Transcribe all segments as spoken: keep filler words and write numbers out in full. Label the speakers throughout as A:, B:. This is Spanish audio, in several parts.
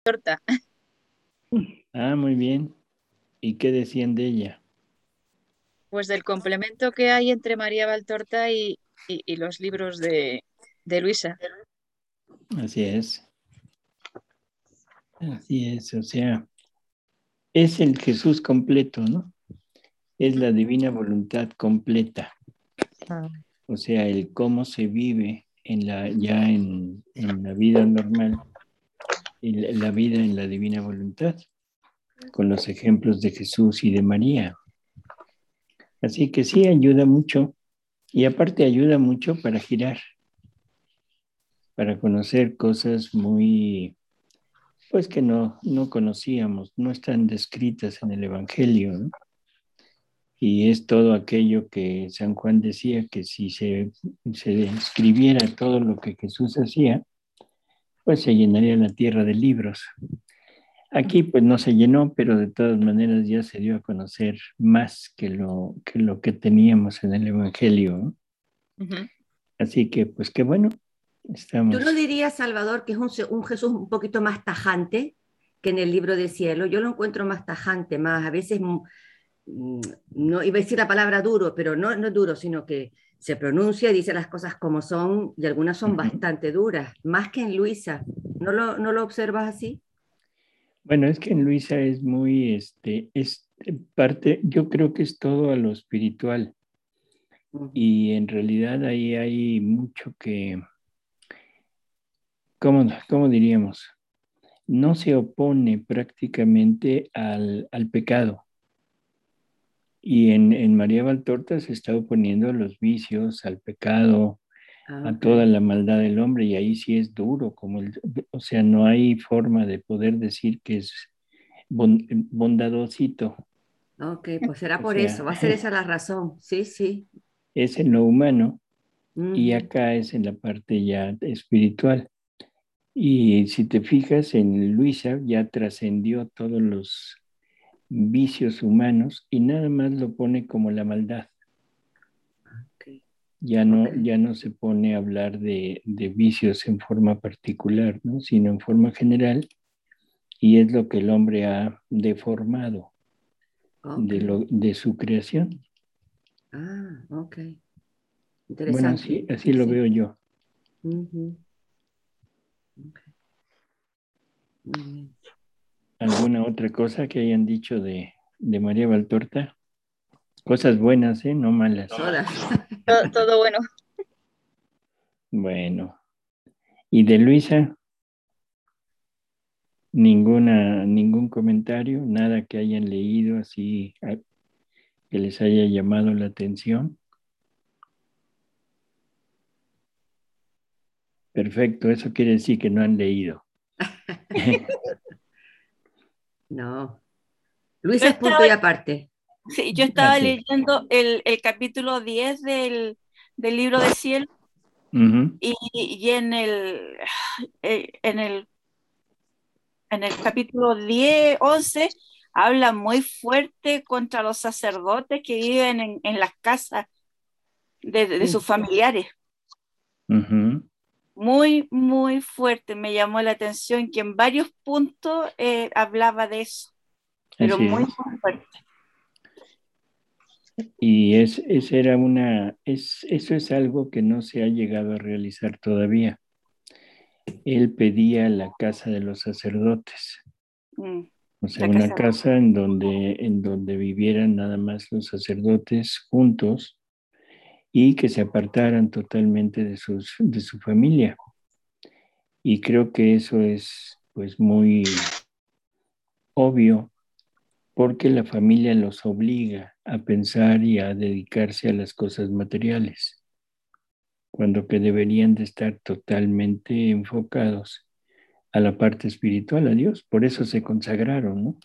A: Torta.
B: Ah, muy bien. ¿Y qué decían de ella?
A: Pues del complemento que hay entre María Valtorta y, y- y los libros de, de Luisa.
B: Así es, así es, o sea, es el Jesús completo, ¿no? Es la divina voluntad completa,
A: Ah.
B: o sea, el cómo se vive en la, ya en, en la vida normal, y la, la vida en la divina voluntad, con los ejemplos de Jesús y de María. Así que sí, ayuda mucho, y aparte ayuda mucho para girar, para conocer cosas muy pues que no, no conocíamos, no están descritas en el Evangelio, ¿no? Y es todo aquello que San Juan decía, que si se, se escribiera todo lo que Jesús hacía, pues se llenaría la tierra de libros. Aquí pues no se llenó, pero de todas maneras ya se dio a conocer más que lo que, lo que teníamos en el Evangelio, ¿no?
A: Ujú.
B: Así que pues qué bueno,
C: ¿Tú no
B: estamos.
C: dirías, Salvador, que es un, un Jesús un poquito más tajante que en el libro del cielo? Yo lo encuentro más tajante, más a veces, mm, no iba a decir la palabra duro, pero no, no es duro, sino que se pronuncia y dice las cosas como son, y algunas son
B: Uh-huh.
C: bastante duras, más que en Luisa. ¿No lo, no lo observas así?
B: Bueno, es que en Luisa es muy, este, es parte, yo creo que es todo a lo espiritual
C: Ujú.
B: y en realidad ahí hay mucho que, ¿cómo, cómo diríamos? No se opone prácticamente al, al pecado y en, en María Valtorta se está oponiendo a los vicios, al pecado,
C: Ah,
B: a
C: ok,
B: toda la maldad del hombre y ahí sí es duro, como el, o sea, no hay forma de poder decir que es bon- bondadosito.
C: ok, pues será
B: O
C: por eso,
B: sea,
C: va a ser esa la razón, sí, sí.
B: es en lo humano y
C: Ujú.
B: acá es en la parte ya espiritual. Y si te fijas en Luisa, ya trascendió todos los vicios humanos y nada más lo pone como la maldad.
C: Ok,
B: Ya
C: ok.
B: no, ya no se pone a hablar de, de vicios en forma particular, ¿no? Sino en forma general y es lo que el hombre ha deformado
C: Ok.
B: de, lo, de su creación.
C: Ah, ok.
B: Bueno,
C: Interesante.
B: así, así
C: Sí,
B: lo
C: sí.
B: veo yo.
C: Ujú. Ok, muy bien.
B: ¿Alguna otra cosa que hayan dicho de, de María Valtorta? Cosas buenas, ¿eh? No malas.
C: Todas.
A: Todo, todo bueno.
B: Bueno, ¿y de Luisa? Ninguna, ningún comentario, nada que hayan leído así a- que les haya llamado la atención. Perfecto, eso quiere decir que no han leído.
C: No.
D: Yo
C: Luisa es punto
D: estaba,
C: y aparte.
D: sí, yo estaba
B: Así es.
D: leyendo el, el capítulo diez del, del libro del cielo
B: Ujú.
D: y, y en el, eh, en el, en el capítulo diez once habla muy fuerte contra los sacerdotes que viven en, en las casas de, de sus
B: Sí.
D: familiares.
B: Ujú.
D: Muy, muy fuerte. Me llamó la atención que en varios puntos eh, hablaba de eso, pero
B: Así
D: muy,
B: es.
D: muy fuerte.
B: Y es, esa era una, es, eso es algo que no se ha llegado a realizar todavía. Él pedía la casa de los sacerdotes,
D: Mm,
B: o sea,
D: la
B: una
D: casa.
B: casa en donde, en donde vivieran nada más los sacerdotes juntos y que se apartaran totalmente de, sus, de su familia. Y creo que eso es pues muy obvio porque la familia los obliga a pensar y a dedicarse a las cosas materiales, cuando que deberían de estar totalmente enfocados a la parte espiritual, a Dios. Por eso se consagraron, ¿no?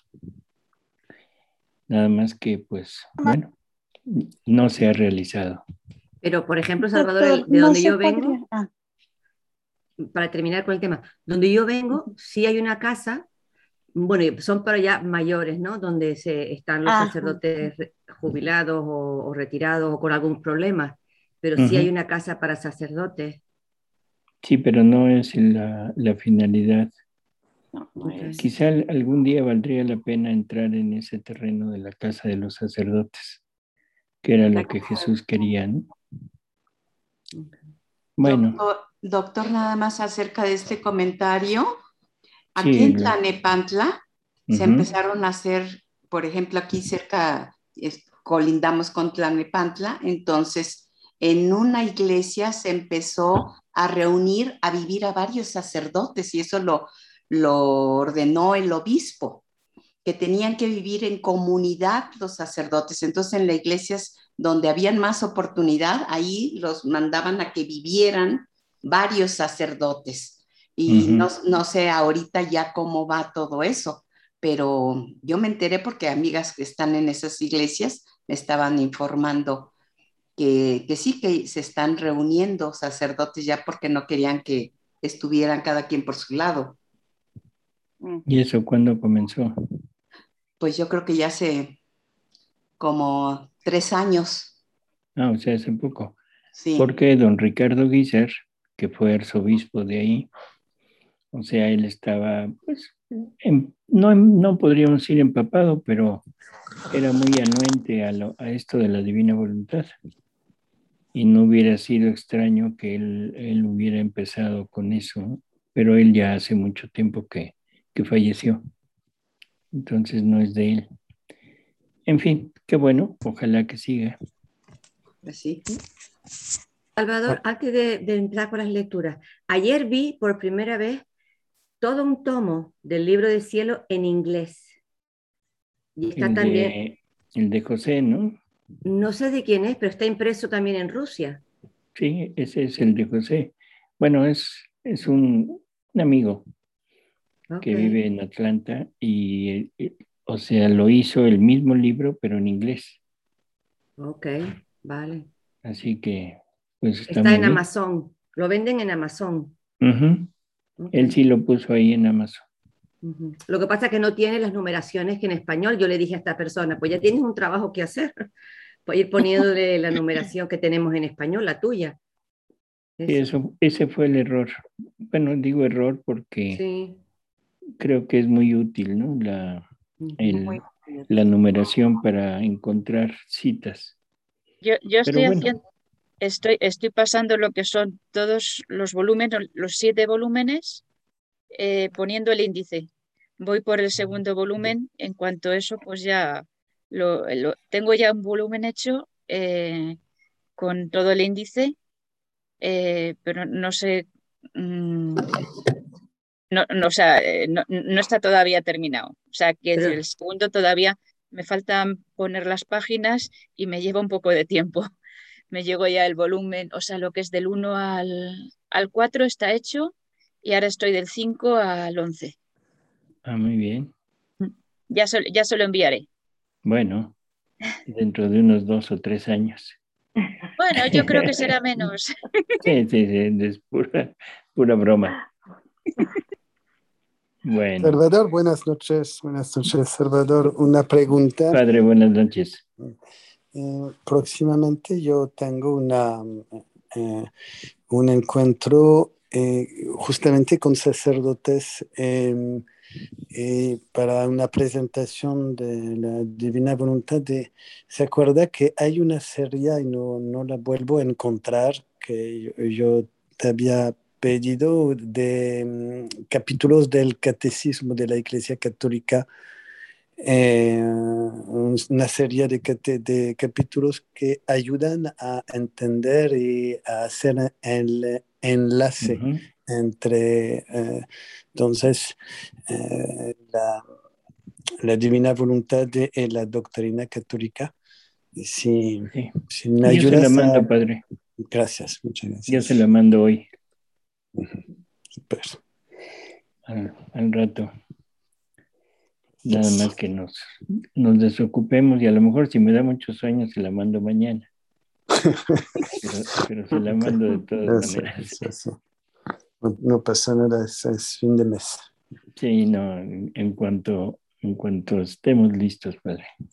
B: Nada más que pues, bueno, no se ha realizado.
C: Pero, por ejemplo, Salvador, el-
E: Doctor,
C: de
E: no
C: donde
E: se
C: yo
E: podría.
C: vengo,
E: Ah,
C: para terminar con el tema, donde yo vengo, sí hay una casa, bueno, y son para ya mayores, ¿no? Donde se, están los
E: ajá.
C: sacerdotes re- jubilados o, o retirados o con algún problema, pero sí hay
B: Uh-huh.
C: una casa para sacerdotes.
B: Sí, pero no es la, la finalidad.
D: No, no es.
B: Quizá algún día valdría la pena entrar en ese terreno de la casa de los sacerdotes, que era lo que Jesús quería, ¿no? Bueno.
E: Doctor, doctor, nada más acerca de este comentario. Aquí
B: Sí,
E: en
B: lo-
E: Tlanepantla se
B: Ujú.
E: empezaron a hacer, por ejemplo, aquí cerca, es- colindamos con Tlanepantla, entonces en una iglesia se empezó a reunir, a vivir a varios sacerdotes y eso lo, lo ordenó el obispo, que tenían que vivir en comunidad los sacerdotes. Entonces en las iglesias donde habían más oportunidad, ahí los mandaban a que vivieran varios sacerdotes. Y
B: Ujú.
E: no, no sé ahorita ya cómo va todo eso, pero yo me enteré porque amigas que están en esas iglesias me estaban informando que, que sí, que se están reuniendo sacerdotes ya porque no querían que estuvieran cada quien por su lado.
D: Mm.
B: ¿Y eso cuándo comenzó?
E: Pues yo creo que ya hace como tres años,
B: Ah, o sea, hace poco.
E: sí.
B: Porque don Ricardo Guiser, que fue arzobispo de ahí, o sea, él estaba, pues, em- no, no podríamos decir empapado, pero era muy anuente a, lo- a esto de la divina voluntad. Y no hubiera sido extraño que él, él hubiera empezado con eso, pero él ya hace mucho tiempo que, que falleció, entonces no es de él. En fin, qué bueno, ojalá que siga.
E: Pues sí.
C: Salvador, antes de, de entrar con las lecturas, ayer vi por primera vez todo un tomo del libro del cielo en inglés. Y está
B: El
C: también,
B: de, el de José, ¿no?
C: no sé de quién es, pero está impreso también en Rusia.
B: Sí, ese es el de José. Bueno, es, es un, un amigo
C: Ok,
B: que vive en Atlanta y, eh, o sea, lo hizo el mismo libro, pero en inglés.
C: ok, vale.
B: Así que, pues está
C: Está
B: muy
C: en
B: bien.
C: Amazon, lo venden en Amazon.
B: Ujú.
C: Ok,
B: Él sí lo puso ahí en Amazon.
C: ujú. Lo que pasa es que no tiene las numeraciones que en español. Yo le dije a esta persona, pues ya tienes un trabajo que hacer, pues ir poniéndole la numeración que tenemos en español, la tuya.
B: Y
C: Eso,
B: eso, ese fue el error. Bueno, digo error porque
C: sí.
B: creo que es muy útil, ¿no? La,
C: Ujú.
D: Muy
B: el, la numeración para encontrar citas.
A: Yo, yo
B: Pero
A: estoy
B: bueno,
A: haciendo, estoy, estoy pasando lo que son todos los volúmenes, los siete volúmenes, eh, poniendo el índice. Voy por el segundo volumen. En cuanto a eso, pues ya lo, lo- tengo ya un volumen hecho eh, con todo el índice, eh, pero no sé, mm, no, no, o sea, eh, no, no está todavía terminado. O sea, quiero decir,
C: Pero,
A: el segundo todavía me faltan poner las páginas y me lleva un poco de tiempo. Me llegó ya el volumen, o sea, lo que es del uno al, al cuatro está hecho y ahora estoy del cinco al once.
B: ah, muy bien.
A: Ya, se- ya se lo enviaré.
B: Bueno, dentro de unos dos o tres años.
A: Bueno, yo creo que será menos.
B: Sí, sí, sí, es pura, pura broma. Bueno,
F: Salvador, buenas noches. Buenas noches, Salvador. Una pregunta.
B: padre, buenas noches.
F: Eh, próximamente yo tengo una, eh, un encuentro eh, justamente con sacerdotes eh, eh, para una presentación de la Divina Voluntad. De, ¿se acuerda que hay una serie y no, no la vuelvo a encontrar que yo, yo te había pedido de mm, capítulos del Catecismo de la Iglesia Católica? eh, una serie de, cate- de capítulos que ayudan a entender y a hacer el enlace
B: Ujú.
F: entre eh, entonces eh, la, la divina voluntad de- y la doctrina católica. Y si,
B: Sí.
F: si me
B: Yo se la
F: ayudas a...
B: mando, padre.
F: Gracias, muchas
B: Yo se
F: gracias.
B: la mando hoy,
F: Ujú, super.
B: al, al rato. Nada
F: Yes.
B: más que nos, nos desocupemos y a lo mejor si me da mucho sueño se la mando mañana, pero, pero se la
F: Ok,
B: mando de todas
F: eso,
B: maneras.
F: eso, eso. No, no pasa nada, es, es fin de mes.
B: Sí, no, en, en cuanto, en cuanto estemos listos, padre.